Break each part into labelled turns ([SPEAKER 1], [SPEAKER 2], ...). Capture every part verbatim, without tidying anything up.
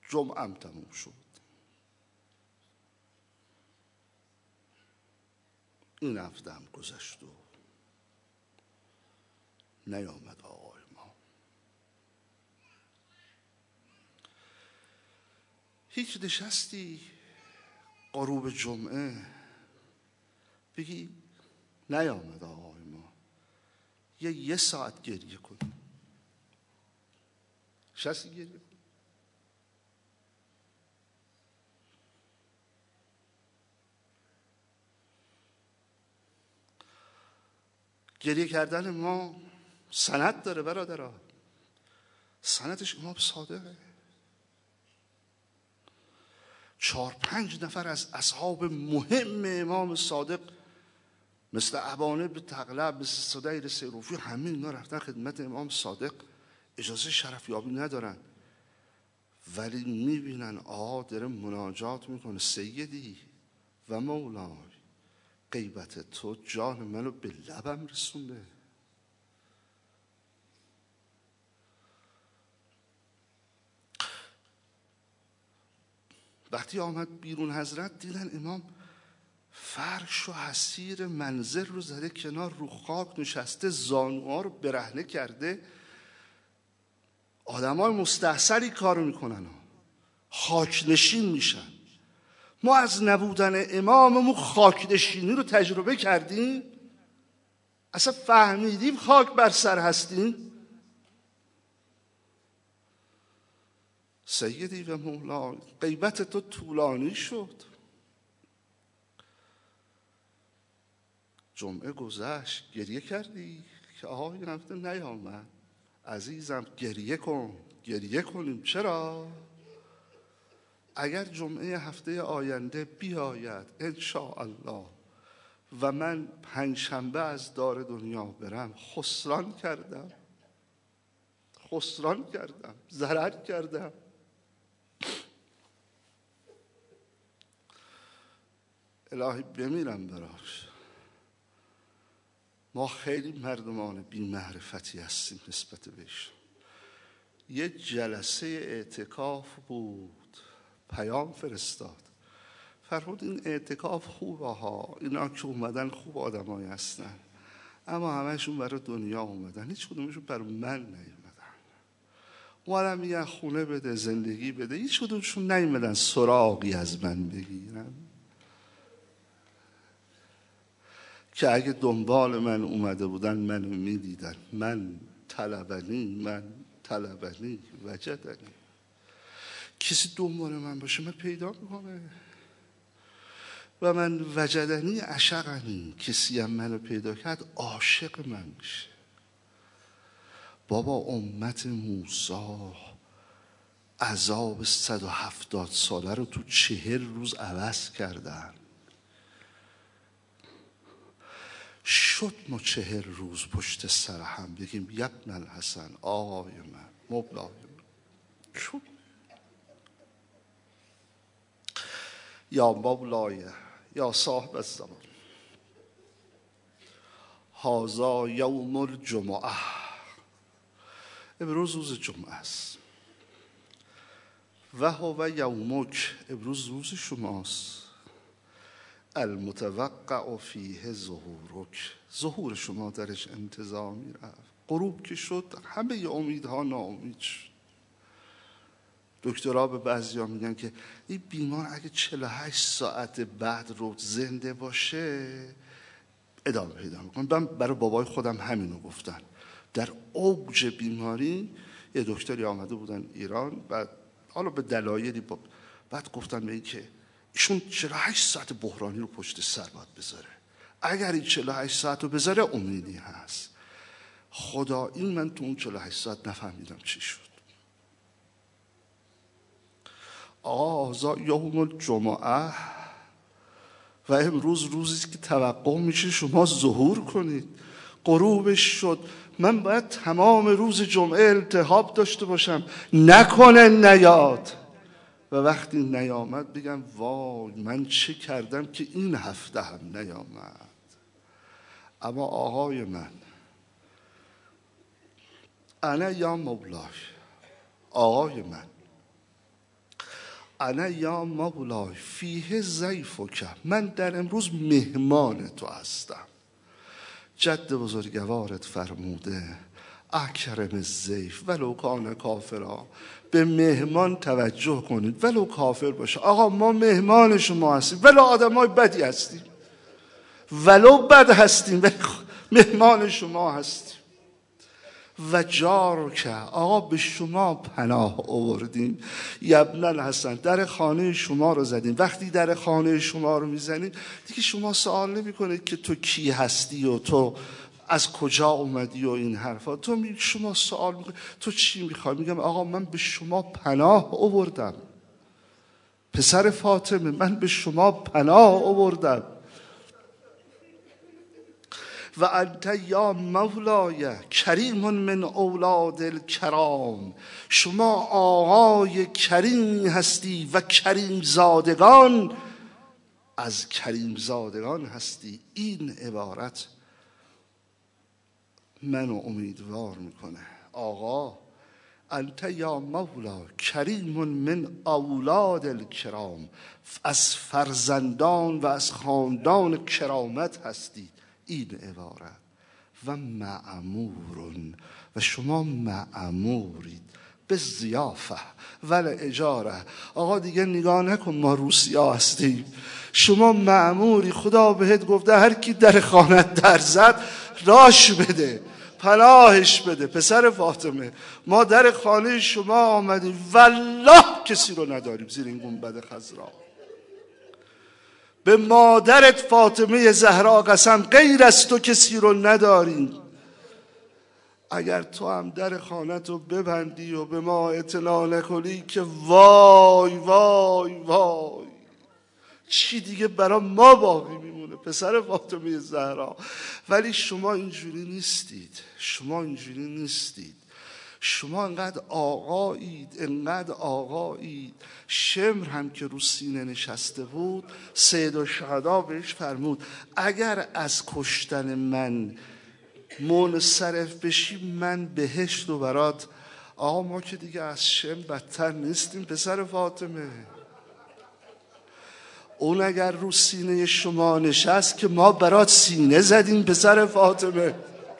[SPEAKER 1] جمعم تموم شد. این هفته هم گذشت و نیامد آقای ما. هیچ نشستی غروب جمعه بگی نیامد آقای ما، یه یه ساعت گریه کنی؟ نشستی گریه کنی؟ گریه کردن ما سند داره برادرها. سندش امام صادقه. چهار پنج نفر از اصحاب مهم امام صادق مثل ابانه به تغلب، مثل صدیر سیروفی، همه اینا رفتن خدمت امام صادق، اجازه شرفیابی ندارن، ولی میبینن آقا داره مناجات میکنه: سیدی و مولای، غیبت تو جان منو به لبم رسونده. وقتی آمد بیرون حضرت دیدن امام فرش و حسیر منزل رو زده کنار، رو خاک نشسته، زانوها رو برهنه کرده. آدم های مستحسری کارو میکنن، خاک نشین میشن. ما از نبودن اماممون خاک نشینی رو تجربه کردیم؟ اصلا فهمیدیم خاک بر سر هستیم؟ سیدی و مولا، غیبت تو طولانی شد. جمعه گذشت، گریه کردی که آقا این هفته نیامد. عزیزم گریه کن، گریه کنیم. چرا؟ اگر جمعه هفته آینده بیاید انشاءالله و من پنجشنبه از دار دنیا برم، خسران کردم، خسران کردم، ضرر کردم. الهی بمیرم براش. ما خیلی مردمان بی معرفتی هستیم نسبت بهش. یه جلسه اعتکاف بود، پیام فرستاد، فرمود این اعتکاف خوبه ها، اینا که اومدن خوب آدمایی هستن، اما همهشون برای دنیا اومدن، هیچ کدومشون برای من نیومدن. اومدن میگن خونه بده، زندگی بده، هیچ کدومشون نیومدن سراغی از من بگیرن که اگه دنبال من اومده بودن منو میدیدن. من طلبنی، من طلبنی وجدنی. کسی دنبال من باشه من پیدا میکنه و من وجدنی عشقنی. کسی هم منو پیدا کرد عاشق من میشه. بابا امت موسی عذاب صد و هفتاد ساله رو تو چهل روز عوض کردن. شد ما چهل روز پشت سر هم بگیم یبن الحسن، آقای من، مولای من. شد یا مولای یا صاحب الزمان، هذا یوم الجمعه. امروز روز جمعه است. و هو یومک، امروز روز شماست. المتوقع فیه ظهورک، ظهور شما درش انتظار می رفت. غروب که شد همه امیدها ناامید شد. دکترها به بعضی ها میگن که این بیمار اگه چهل و هشت ساعت بعد رو زنده باشه ادامه پیدا میکنه. من برای بابای خودم همینو گفتن. در اوج بیماری یه دکتری آمده بودن ایران، بعد حالا به دلایلی با... بعد گفتن به این که ایشون چهل و هشت ساعت بحرانی رو پشت سر باید بذاره، اگر این چهل و هشت ساعت رو بذاره امیدی هست. خدا این من تو اون چهل و هشت ساعت نفهمیدم چی شد. آقا یوم الجمعه و امروز روزی که توقع میشه شما ظهور کنید. غروبش شد، من باید تمام روز جمعه التهاب داشته باشم نکنه نیاد، و وقتی نیامد بگم وای من چه کردم که این هفته هم نیامد. اما آقای من، انا یا مولای، آقای من، انا یا مولای فیه ضیفک، من در امروز مهمان تو هستم. جد بزرگوارت فرموده اکرم الضیف ولو کان کافرا، به مهمان توجه کنید ولو کافر باشه. آقا ما مهمان شما هستیم ولو آدمای بدی هستیم، ولو بد هستیم ولی مهمان شما هستیم. و جار که آقا به شما پناه آوردیم، یبن الحسن در خانه شما رو زدیم. وقتی در خانه شما رو میزنیم دیگه شما سوال نمی کنید که تو کی هستی و تو از کجا اومدی و این حرفا. تو می شما سوال میکنید تو چی میخوای؟ میگم آقا من به شما پناه آوردم، پسر فاطمه من به شما پناه آوردم. و انت یا مولای کریم من اولاد الکرام، شما آقای کریمی هستی و کریم زادگان از کریم زادگان هستی. این عبارت منو امیدوار میکنه. آقا انت یا مولا کریم من اولاد الکرام، از فرزندان و از خاندان کرامت هستید. این عبارت و مأمورون، و شما مأمورید به ضیافه ول اجاره. آقا دیگه نگاه نکن ما روسیا هستیم، شما مأموری. خدا بهت گفته هر کی در خانت در زد راش بده، پناهش بده. پسر فاطمه ما در خانه شما آمدیم والله کسی رو نداریم زیر این گنبد خضرا. به مادرت فاطمه زهرا قسم غیر از تو کسی رو نداریم. اگر تو هم در خانت رو ببندی و به ما اطلاع نکنی که وای وای وای چی دیگه برای ما باقی میمونه پسر فاطمه زهرا. ولی شما اینجوری نیستید، شما اینجوری نیستید. شما انقدر آقایید، انقدر آقایید. شمر هم که رو سینه نشسته بود سید الشهدا بهش فرمود اگر از کشتن من منصرف بشی من بهشت و برات. آقا ما که دیگه از شمر بدتر نیستیم پسر فاطمه. اون اگر رو سینه شما نشست که ما برات سینه زدیم پسر فاطمه.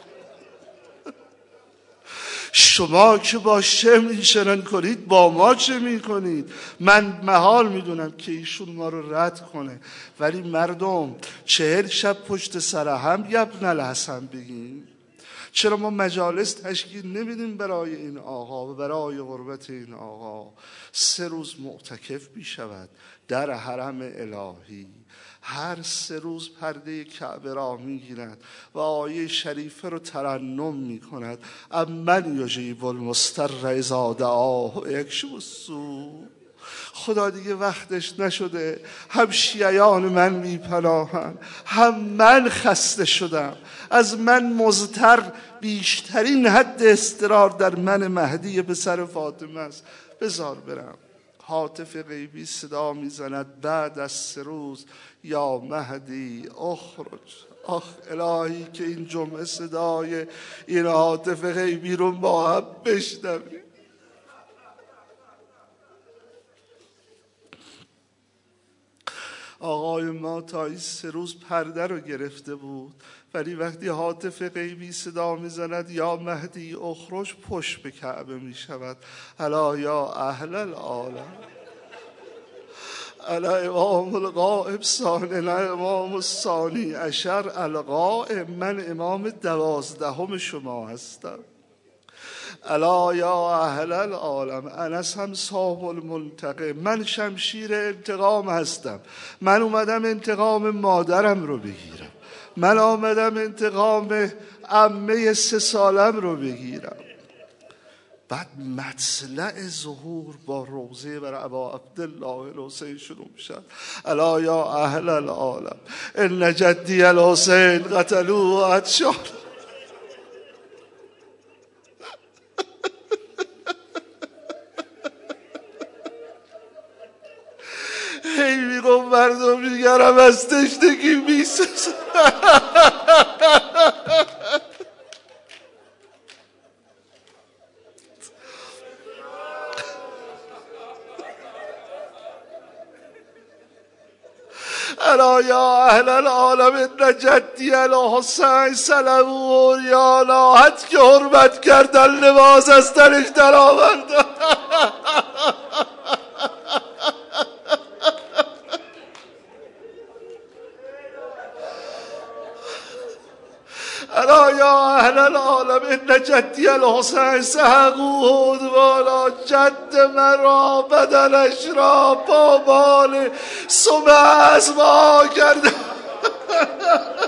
[SPEAKER 1] شما که با شمر این چنان کنید با ما چه میکنید؟ من محال میدونم که ایشون ما رو رد کنه، ولی مردم چهل شب پشت سر هم یبن الحسن بگیم. چرا ما مجالس تشکیل نمیدیم برای این آقا و برای غربت این آقا؟ سه روز معتکف بیشود در حرم الهی، هر سه روز پرده کعبه را میگیرد و آیه شریفه رو ترنم میکند امن یجیب المضطر اذا دعاه و یکشف السوء. خدا دیگه وقتش نشده، هم شیعیان من میپناهن هم من خسته شدم. از من مضطر بیشترین حد اضطرار در من مهدی پسر فاطمه است. بذار برم. هاتف غیبی صدا میزند بعد از سه روز یا مهدی اخرج. آخ الهی که این جمعه صدای این هاتف غیبی رو ما هم بشنویم. آقای ما تا این سه روز پرده رو گرفته بود، ولی وقتی هاتف غیبی صدا میزند یا مهدی اخرج پشت به کعبه میشود. الا یا اهل العالم الا امام الغائب ثانی الا امام الثانی عشر الغائب، من امام دوازدهم شما هستم. الا یا اهل العالم انس هم صاحب المنتقم، من شمشیر انتقام هستم. من اومدم انتقام مادرم رو بگیرم، من آمدم انتقام عمه سه سالم رو بگیرم. بعد مطلع ظهور با روضه بر ابا عبدالله الحسین شروع میشد. الا یا اهل العالم ان جدی الحسین قتلوه عطشان. هی میگم مردم دیگرم از تشنگی میسوزن. الا یا اهل العالم ان جدی الحسین سلمون یا لاحت که حرمت کردن لباس از تنش در آوردن. الا یا اهل العالم ان جدی الحسین سحقوه والا جد مرا بدنش را با بال سمه از ما کرده.